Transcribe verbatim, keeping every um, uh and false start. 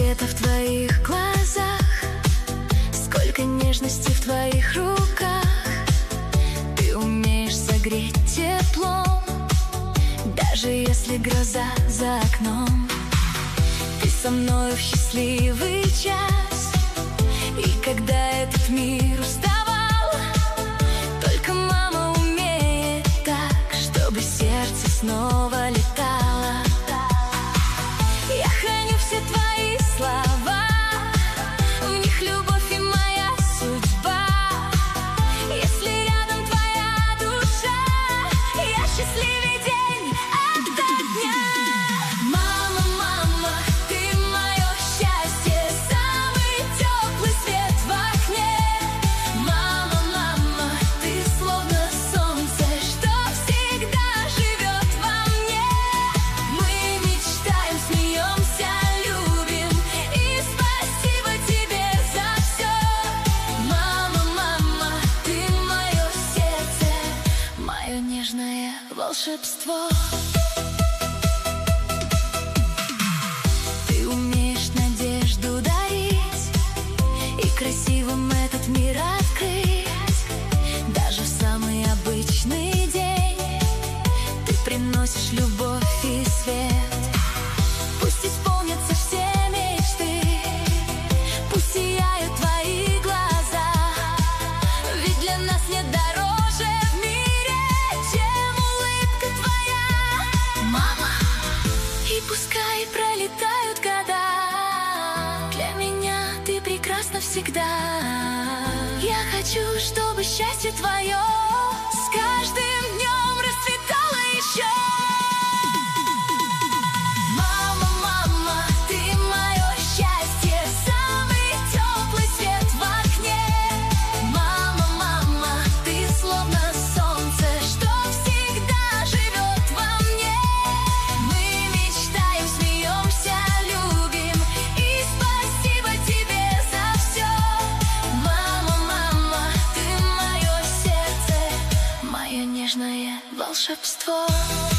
света в твоих глазах, сколько нежности в твоих руках. Ты умеешь согреть теплом, даже если гроза за окном. Ты со мною в счастливый час, и когда этот мир уставал, только мама умеет так, чтобы сердце снова летало. Я храню все твои слова, в них любовь и моя судьба. Если рядом твоя душа, я счастливее день ото дня. Мама, мама, ты мое счастье, самый теплый свет в окне. Мама, мама, ты словно солнце, что всегда живет во мне. Мы мечтаем, смеемся, любим, и спасибо тебе за все. Мама, мама, ты мое сердце, мое нежное волшебство. Ты умеешь надежду дарить и красивым этот мир открыть. Даже в самый обычный день ты приносишь любовь и свет. Пусть исполнятся все мечты, пусть сияют твои глаза, ведь для нас нет дороже в мире, чем улыбка твоя. Мама, и пускай пролетают года, для меня ты прекрасна всегда. Я хочу, чтобы счастье твое с каждым днем расцветало еще. Мама, мама, ты мое счастье, самый теплый свет в окне. Мама, мама, ты словно солнце, что всегда живет во мне. Мы мечтаем, смеемся, любим, и спасибо тебе за все. Мама, мама, ты мое сердце, мое нежное волшебство.